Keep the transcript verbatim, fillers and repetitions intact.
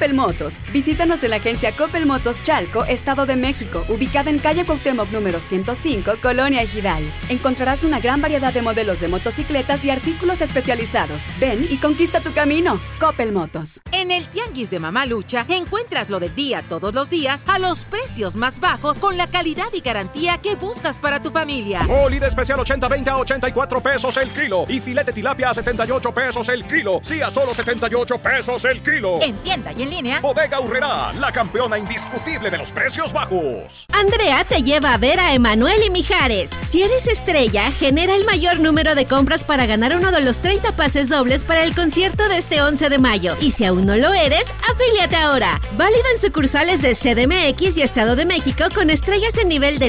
Coppel Motos. Visítanos en la agencia Coppel Motos Chalco, Estado de México, ubicada en calle Cuauhtémoc número ciento cinco, Colonia Ejidal. Encontrarás una gran variedad de modelos de motocicletas y artículos especializados. Ven y conquista tu camino. Coppel Motos. En el Tianguis de Mamalucha encuentras lo del día todos los días a los precios más bajos con la calidad y garantía que buscas para tu familia. Molida especial ochenta veinte a ochenta y cuatro pesos el kilo y filete tilapia a setenta y ocho pesos el kilo. Sí, a solo setenta y ocho pesos el kilo. En tienda y en línea. Bodega Aurrerá, la campeona indiscutible de los precios bajos. Andrea te lleva a ver a Emanuel y Mijares. Si eres estrella, genera el mayor número de compras para ganar uno de los treinta pases dobles para el concierto de este once de mayo. Y si aún no lo eres, afíliate ahora. Válido en sucursales de C D M X y Estado de México con estrellas en nivel de